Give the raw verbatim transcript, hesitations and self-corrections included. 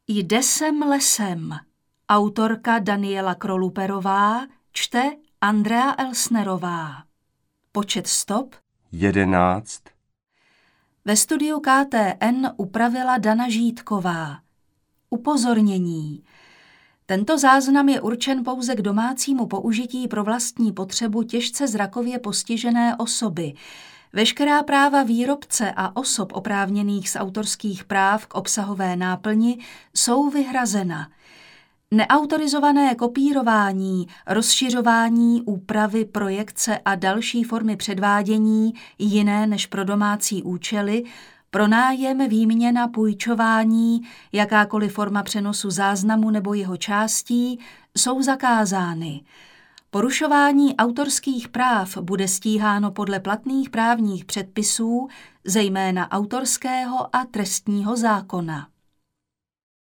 Jde sem lesem. Autorka Daniela Kroluperová, čte Andrea Elsnerová. Počet stop jedenáct. Ve studiu K T N upravila Dana Žítková. Upozornění. Tento záznam je určen pouze k domácímu použití pro vlastní potřebu těžce zrakově postižené osoby. Veškerá práva výrobce a osob oprávněných z autorských práv k obsahové náplni jsou vyhrazena. Neautorizované kopírování, rozšiřování, úpravy, projekce a další formy předvádění jiné než pro domácí účely, pronájem, výměna, půjčování, jakákoliv forma přenosu záznamu nebo jeho částí jsou zakázány. Porušování autorských práv bude stíháno podle platných právních předpisů, zejména autorského a trestního zákona.